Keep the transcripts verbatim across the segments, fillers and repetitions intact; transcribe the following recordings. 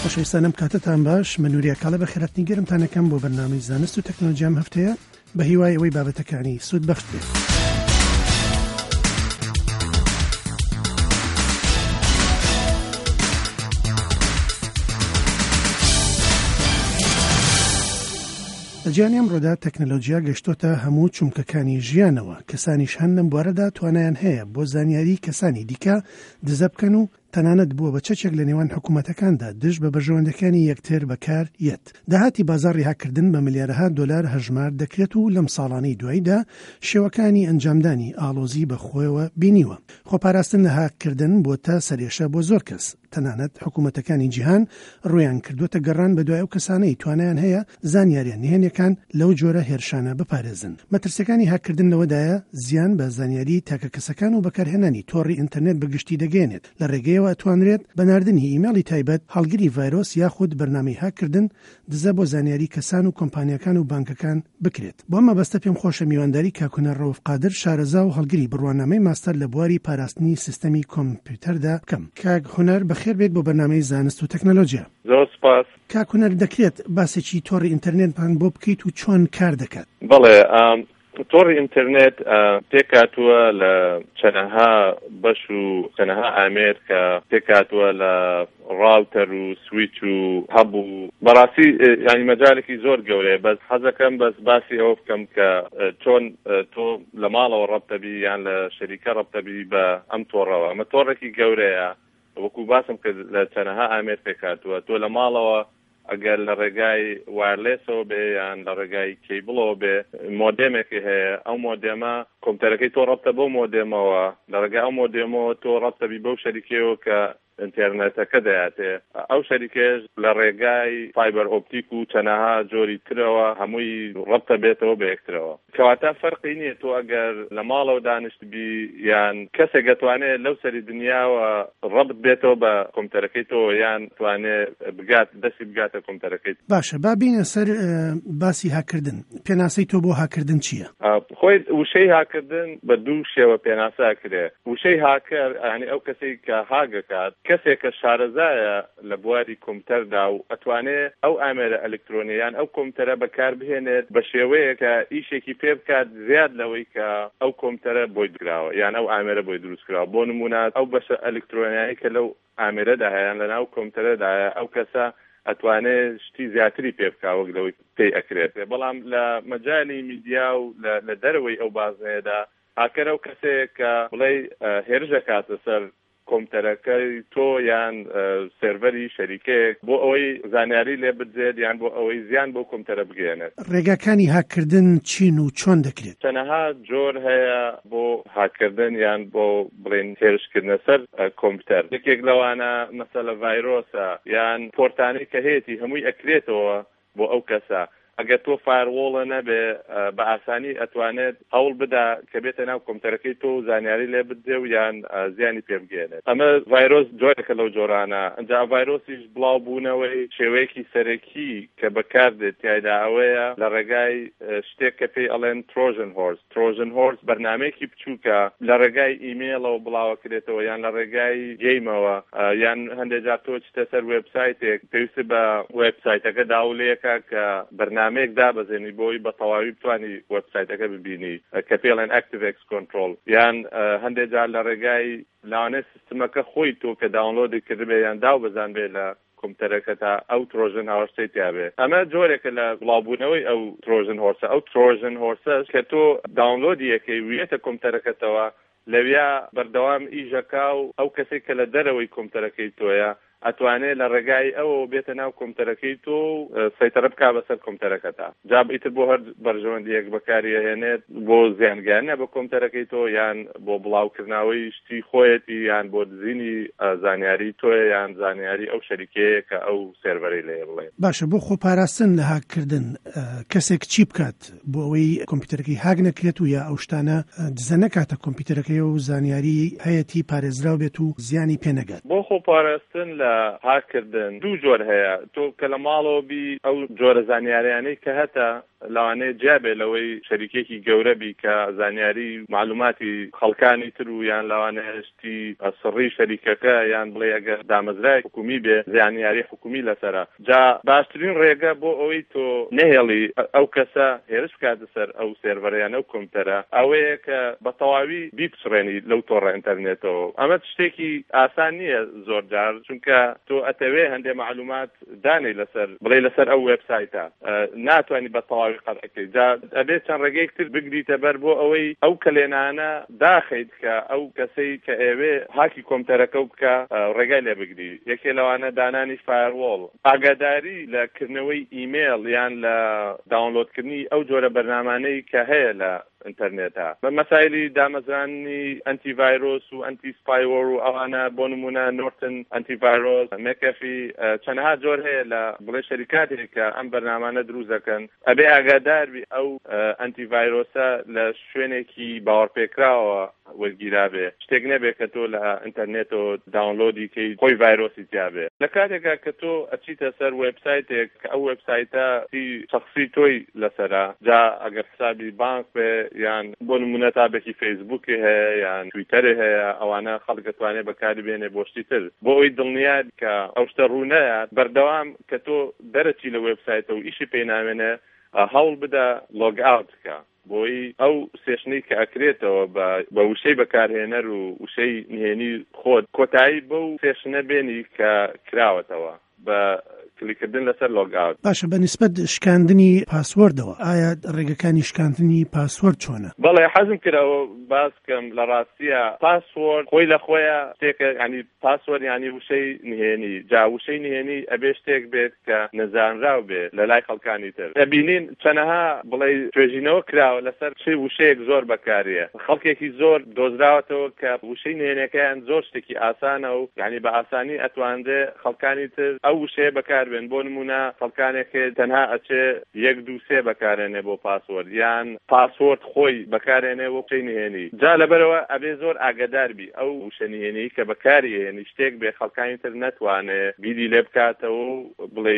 خۆشەویستانم کاتتان باش، من نوریا کاڵە بە خێراتنی گەرمتانەکەم بۆ بەرنامەی زانست و تەکنۆلۆژیام هەفتەیە بە هیوای ئەوەی بابەتەکانی سوود بەخش بێت. لە جیهانی ئەمڕۆدا تەکنۆلۆژیا گەشتۆتە هەموو چومکەکانی ژیانەوە. کەسانیش هەن لەم بوارەدا توانایان هەیە بۆ زانیاری کەسانی دیکە دزە بکەن و تەنانەت بووە بە چەچێک لە نێوان حکوومەتەکاندا دژ بە بەژەوەندەکانی یەکتر بەکار یەت. داهاتی بازاڕی هاکردن بە ملیارەها دۆلار هەژمار دەکرێت و لەم ساڵانەی دواییدا شێوەکانی ئەنجامدانی ئاڵۆزی بەخۆیەوە بینیوە. خۆپاراستن لە هاکردن بۆتە سەرێشە بۆ زۆر کەس. تەنانەت حکوومەتەکانی جیهان ڕویان کردوتە گەڕان بە دوای ئەو کەسانەی توانیان هەیە زانیاریان نهێنیەکان لەو جۆرە هێرشانە بپارێزن. مەترسیەکانی هاکردن لەوەدایە زیان بە زانیاری تاکە کەسەکان و بەکارهێنانی تۆڕی ئینتەرنێت بەگشتی دەگەێنێت. لە ڕێگەیەوە ئەتوانرێت بەناردنی ئیمێڵی تایبەت هەڵگری ڤایرۆس یاخود بەرنامەی هاکردن دزە بۆ زانیاری کەسان و کۆمپانیەکان و بانکەکان بکرێت. بۆ مەبەستە پێم خۆشە میوانداری کاکونەر ڕەوف قادر شارەزا و هەڵگری بڕوانامەی ماستەر لە بواری پاراستنی سیستەمی کۆمپیوتەردا بکەم. کاک هونەر بەخێر بێت بۆ بەرنامەی زانست و تەکنۆلۆژیا. زۆر سپاس. کاک هونەر دەکرێت باسێکی تۆڕی ئینتەرنێتمان بۆ بکەیت و چۆن کار دەکات؟ بەڵێ تۆڕی ئینتەرنێت پێکاتووە لە چەندەها بەش و چەندەها ئامێر کە پێکاتووە لە ڕاوتەر و سویچ و هەبوو. بەڕاستی ینی مەجالێکی زۆر گەورەیە، بەس حەزەکەم بەس باسی ئەوە بکەم کە چۆن تۆ لە ماڵەوە ڕەبتەبی یان لە شەریکە ڕەبتەبی بە ئەم تۆڕەوە. ئەمە تۆڕێکی گەورەیە، وەکو باسم کرد لە چەندەها ئامێر پێکاتووە. تۆ لە ماڵەوە ئەگەر لە ڕێگای وایرلێسەوە بێ یان لە ڕێگای کیبڵەوە بێ مۆدێمێکی هەیە، ئەو مۆدێمە کۆمپیوتەرەکەی تۆ ڕەبتە بەو مۆدێمەوە، لە ڕێگای ئەو مۆدێمەوە تۆ ڕەبتەبی بەو شەریکەوە کە ئینتەرنێتەکە دەیاتێ. ئەو شەریکەش لە ڕێگای فایبەر ئۆپتیک و چەندەها جۆری ترەوە هەمووی ڕەبتە بێتەوە بە یەکترەوە. کەواتە فەرقی نییە تۆ ئەگەر لە ماڵەوە دانیشتبی یان کەسێک دەتوانێت لەو سەری دنیاوە ڕەبت بێتەوە بە کۆمپیوتەرەکەی تۆ یان توانێت بگات دەستی بگاتە کۆمپیوتەرەکەی. باشە، با بینە سەر باسی هاکردن. پێناسەی تۆ بۆ هاکردن چییە؟ خۆی وشەی هاکردن بە دوو شێوە پێناسا کرێ. وشەی هاکر یعنی ئەو کەسێک کە هاگەکات، کەسێک کە شارەزایە لە بواری کۆمپیوتەردا و ئەتوانێت ئەو ئامێرە ئەلکترۆنیان ئەو کۆمپیوتەرە بەکاربهێنێت بە شێوەیە کە ئیشێکی پێ بکات زیاد لەوەی کە ئەو کۆمپیوتەرە بۆی دراوە یان ئەو ئامێرە بۆی دروست کراوە. بۆ نمونە ئەو بەشە ئەلکترۆنیایی کە لەو ئامێرەدا هەیە لە ناو کۆمپیوتەرەدایە، ئەو کەسە ئەتوانێت شتی زیاتری پێ بکات وەک لەوەی پێی ئەکرێت. بەڵام لە مەجالی میدیا و لە دەرەوەی ئەو بازنەیەدا هاکەر ئەو کەسێک کە بڵێ هێرشە کاتە سەر کۆمپیوتەرەکەی تۆ یان سێڤەری شەریکەیەک بۆ ئەوەی زانیاری لێ بدرێت یان بۆ ئەوەی زیان بۆ کۆمپیوتەرە بگەێنێت. ڕێگاکانی هاکردن چین و چۆن دەکرێت؟ چەندەها جۆر هەیە بۆ هاکردن یان بۆ بڵێن هێرشکردنە سەر کۆمپیوتەر. یەکێک لەوانە مەسەلە ڤایرۆسە یان پۆرتانی کە هەیەی هەمووی ئەکرێتەوە بۆ ئەو کەسە. ئەگەر تۆ فایرۆڵە نەبێ بە ئاسانی ئەتوانێت هەوڵ بدا کە بێتە ناو کۆمپیوتەرەکەی تۆ زانیاری لێ بدرێ و یان زیانی پێ بگێنێت. ئەمە ڤایرۆس جۆرێکە لەو جۆرانە. ئەنجا ڤایرۆسیش بڵاو بوونەوەی شێوەیەکی سەرەکی کە بەکاردێت تایدا ئەوەیە لە ڕێگای شتێک کە پێی ئەڵێن ترۆژن هۆرس. ترۆژن هۆرس بەرنامەیەکی بچووکە لە ڕێگای ئیمێڵەوە بڵاوەکرێتەوە یان لە ڕێگای گەیمەوە یان هەندێک جار تۆ چتە سەر وێبسایتێک پێویستە بە وێبسایتەکە داولەیەکە کە بەرنامە ئەمێک دابەزێنی بۆی بە تەواوی بتوانی وەبسایتەکە ببینی کە پێڵێن ئەکتیڤ کۆنترۆل یان هەندێک جار لە ڕێگای لاوانێ سیستمەکە خۆی تۆ کە داونلۆدی کردبێ یان داو بزان بێ لە کۆمپیوتەرەکە تا ئەو ترۆژن هاوەشتەی تیابێ. ئەمە جۆرێکە لە بڵاوبوونەوەی ئەو ترۆژن هۆرسە. ئەو ترۆژن هۆرسەش کە تۆ داونلۆدی یەکەی ویەتە کۆمپیوتەرەکەتەوە لەویا بەردەوام ئیژەکا و ئەو کەسێک کە لە دەرەوەی کۆمپیوتەرەکەی تۆیە ئەتوانێت لە ڕێگای ئەوە بێتە ناو کۆمپیوتەرەکەی تۆ سەیتەرە بکا بەسەر کۆمپیوتەرەکەتا. جا ئیتر بۆ هەر بەرژەوەندیەک بەکاریهێنێت بۆ زیانگەیاندنە بە کۆمپیوتەرەکەی تۆ یان بۆ بڵاوکردنەوەی شتی خۆیەتی یان بۆ دزینی زانیاری تۆیە یان زانیاری ئەو شەریکەیە کە ئەو سێڤەرەی لێ بڵێ. باشە، بۆ خۆپاراستن لە هاکردن کەسێک چی بکات بۆ ئەوەی کۆمپیوتەرەکەی هاک نەکرێت و یا ئەو شتانە دزە نەکاتە کۆمپیوتەرەکەی و زانیاری هەیەی پارێزراو بێت و زیانی پێ نەگات؟ بۆ خۆپاراستن لە لە هاکردن دوو جۆر هەیە تۆ کە لە ماڵەوە بی ئەو جۆرە زانیاریانەی کە هەتە لەوانەیە جیابێ لەوەی شەریکێکی گەورە بی کە زانیاری معلوماتی خەڵکانی تر و یان لەوانەیە شتی سڕی شەریکەکە یان بڵێ ئەگەر دامەزرای حکومی بێ زانیاری حکومی لەسەرە جا باشترین ڕێگە بۆ ئەوەی تۆ نەهێڵی ئەو کەسە هێرش بکاتە سەر ئەو سێرڤەرەیان ئەو کۆمپیوتەرە ئەوەیە کە بە تەواوی بیپسڕێنی لەو تۆڕە ئینتەرنێتەوە ئەمە شتێکی ئاسان نییە زۆر جار چونکە تۆ ئەتەوێ هەندێک معلومات دانەی لەسەر بڵێ لەسەر ئەو وێبسایتە ناتوانانی بە تەواوی قەرعەکەی جا ئەبێ چەند ڕێگەیەک تر بگریتە بەر بۆ ئەوەی ئەو کلێنانە داخەیت کە ئەو کەسەی کە ئێوێ هاکی کۆمپیوتەرەکە بکە ڕێگای لێ بگری یەکێ لەوانە دانانی فایروۆڵ ئاگاداری لە کردنەوەی ئیمێل یان لە داونلۆدکردنی ئەو جۆرە بەرنامانەی کە هەیە لە ئینتەرنێتە بە مەسایلی دامەزرانی ئەنتی ڤایرۆس و ئەنتی سپایوەر و ئەوانە بۆ نمونە نۆرتن ئەنتی ڤایرۆس مێکەفی چەندها جۆر هەیە لە بڵێ شەریکاتێک کە ئەم بەرنامانە دروست دەکەن ئەبێ ئاگاداربی ئەو ئەنتی ڤایرۆسە لە شوێنێکی باوەڕپێکراوە وەرگیرابێ شتێک نەبێ کە تۆ لە ئینتەرنێتەوە داونلۆدی کەی خۆی ڤایرۆسی جیابێ لە کاتێکا کە تۆ ئەچیتە سەر وێبسایتێک کە ئەو وێبسایتە شەخسی تۆی لەسەرا جا ئەگەر حسابی بانک بێ یان بۆ نمونە تابێکی فەیسبووکی هەیە یان تویتەری هەیە ئەوانە خەڵک دەتوانێت بەکاری بێنێ بۆ شتی تر بۆ ئەوی دڵنیات کە ئەو شتە ڕوونەیە بەردەوام کە تۆ دەرەچی لە وێبسایتە و ئیشی پێی نامێنێ هەوڵ بدە لۆگ ئاوت بکە بۆی ئەو سێشنەی کە ئەکرێتەوە بە وشەی بەکارهێنەر و وشەی نهێنی خۆت کۆتایی بەو سێشنە بێنی کە کراوەتەوە بە کلیکردن لەسەر لۆگ ئاوت. باشە بە نیسبەت شکاندنی پاسوەردەوە ئایا ڕێگەکانی شکاندنی پاسوەرد چۆنە؟ بەڵێ حەزم کراوە باس کەم لە ڕاستیە پاسوەرد خۆی لە خۆیە شتێکە ینی پاسوەرد ینی وشەی نهێنی جا وشەی نهێنی ئەبێ شتێک بێت کە نەزانراو بێت لە لای خەڵکانی تر دەبینین چەنەها بڵێ توێژینەوە کراوە لەسەر چه وشەیەک زۆر بەکارێ خەڵکێکی زۆر دۆزراوەتەوە کە وشەی نهێنەکەیان زۆر شتێکی ئاسانە و ینی بە ئاسانی ئەتواندێ خەڵکانی تر ئەو وشەیە بەکار بێن بۆ نمونە خەڵکانێکێ تەنها ئەچێ یەک دوو سێ بەکارێنێ بۆ پاسوەرد یان پاسوەرد خۆی بەکارێنێ بۆ وشەی نهێنی جا لەبەرەوە ئەبێ زۆر ئاگاداربی ئەو وشە نهێنی کە بەکارهێنی شتێک بێ خەڵکانی تر نەتوانێ بیری لێ بکاتەوە و بڵێ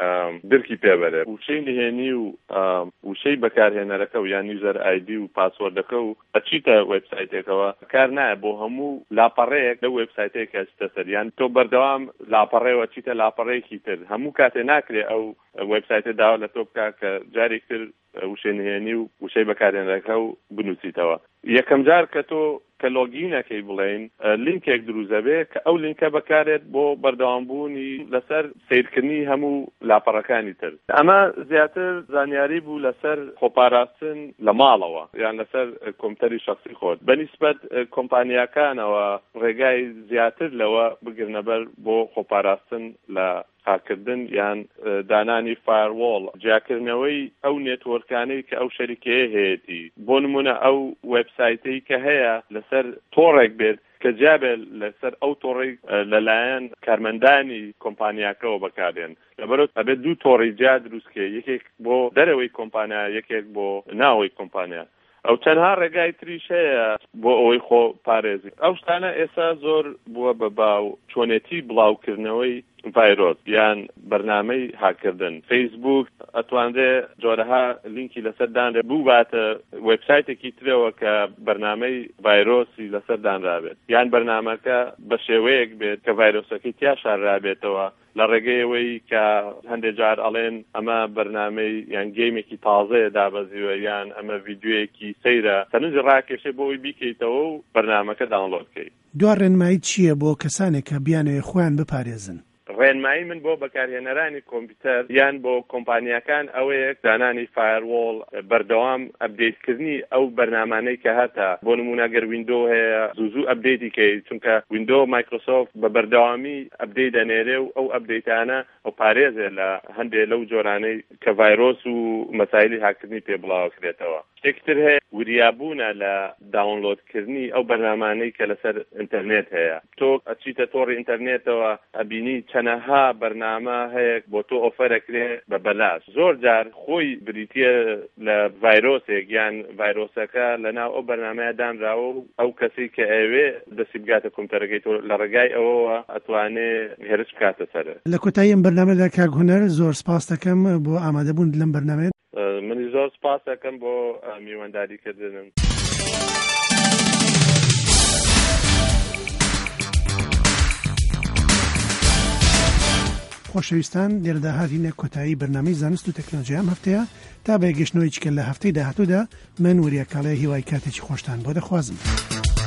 درکی پێبەرێ وشەی نهێنی و وشەی بەکارهێنەرەکە و یان یوزەر ئایدی و پاسوەردەکە و ئەچیتە وێبسایتێکەوە کار نایە بۆ هەموو لاپەڕەیەک لە وێبسایتێک ئەچیتە سەر یان تۆ بەردەوام لاپەڕەیەوە چیتە لاپەڕەیەکی تر هەموو کاتێ ناکرێ ئەو وێبسایتە داوا لە تۆ بکە کە جارێک تر وشەی نهێنی و وشەی بەکارهێنەرەکە و بنووسیتەوە یەکەم جار کە تۆ کە لۆگینەکەی بڵێن لینکێک دروزە بێ کە ئەو لینکە بەکارێت بۆ بەردەوامبوونی لەسەر سیرکردنی هەموو لاپەڕەکانی تر ئەمە زیاتر زانیاری بوو لەسەر خۆپاراستن لە ماڵەوە یان لەسەر کۆمپیوتەری شخصی خۆت بەنسبەت کۆمپانیاکانەوە ڕێگای زیاتر لەوە بگرنەبەر بۆ خۆپاراستن لە هاکردن یان دانانی فایروۆڵ جیاکردنەوەی ئەو نێتوەرکانەی کە ئەو شەریکەیە هەیەی بۆ نمونە ئەو وێبسایتەی کە هەیە لەسەر تۆڕێک بێت کە جیابێت لەسەر ئەو تۆڕی لەلایەن کارمەندانی کۆمپانیاکەەوە بەکارێن لەبەرەوە ئەبێت دوو تۆڕی جیا دروستکە یەکێک بۆ دەرەوەی کۆمپانیا یەکێک بۆ ناوەی کۆمپانیا ئەو چەندها ڕێگای تریش هەیە بۆ ئەوەی خۆ پارێزی ئەو شتانە ئێستا زۆر بووە بە باو چۆنێتی بڵاوکردنەوەی ڤایرۆس یان بەرنامەی هاکردن فەیسبوک ئەتواندێ جۆرەها لینکی لەسەر دانرێ بوو باتە وێبسایتێکی ترەوە کە بەرنامەی ڤایرۆسی لەسەر دانرابێت یان بەرنامەکە بە شێوەیەک بێت کە ڤایرۆسەکەی تیا شاررابێتەوە لە ڕێگەیەوەی کە هەندێک جار ئەڵێن ئەمە بەرنامەی یان گەیمێکی تازەیە دابەزیوە یان ئەمە ڤیدیۆیەکی سەیرە تەنووزی ڕاکێشێ بۆ ئەوی بیکەیتەوە و بەرنامەکە داونلۆدکەیت دوا ڕێنمایی چییە بۆ کەسانێک کە بیانەوێ خۆیان بپارێزن ڕێنمایی من بۆ بەکارهێنەرانی کۆمپیوتەر یان بۆ کۆمپانیەکان ئەوەیە دانانی فایروۆڵ بەردەوام ئەپدەیتکردنی ئەو بەرنامانەی کە هەتا بۆ نمونە گەر ویندۆ هەیە زوو زوو ئەپدەیتی کەیت چونکە ویندۆ مایکرۆسۆفت بە بەردەوامی ئەپدەیت دەنێرێ و ئەو ئەپدەیتانە ئەو پارێزێ لە هەندێک لەو جۆرانەی کە ڤایرۆس و مەسایلی هاکردنی پێ بڵاوکرێتەوە شتێکتر هەیە وریابوونە لە داونلۆدکردنی ئەو بەرنامانەی کە لەسەر ئینتەرنێت هەیە. تۆ ئەچیتە تۆڕی ئینتەرنێتەوە ئەبینی چەنەها بەرنامە هەیە بۆ تۆ ئۆفەرەکرێ بە بەلاش. زۆر جار خۆی بریتیە لە ڤایرۆسێک یان ڤایرۆسەکە لەناو ئەو بەرنامەیە دانراوە و ئەو کەسی کە ئەوێ دەستی بگاتە کۆمپیوتەرەکەی تۆ لە ڕێگای ئەوەوە ئەتوانێ هێرش بکاتە سەرە. لە کۆتایی ئەم بەرنامەدا کاک هونەر زۆر سپاس دەکەم بۆ ئامادەبوون لەم بەرنامەیە. منی زۆر سپاس دەکەم بۆ میوانداریکردنم. خۆشەویستان لێرەدا هاتینە کۆتایی بەرنامەی زانست و تەکنۆلۆژیا ئەم هەفتەیە تا بەیگەشتنەوەی چکە لە هەفتەی داهاتوودا من وریە کاڵەیە هیوای کاتێکی خۆشتان بۆ دەخوازم.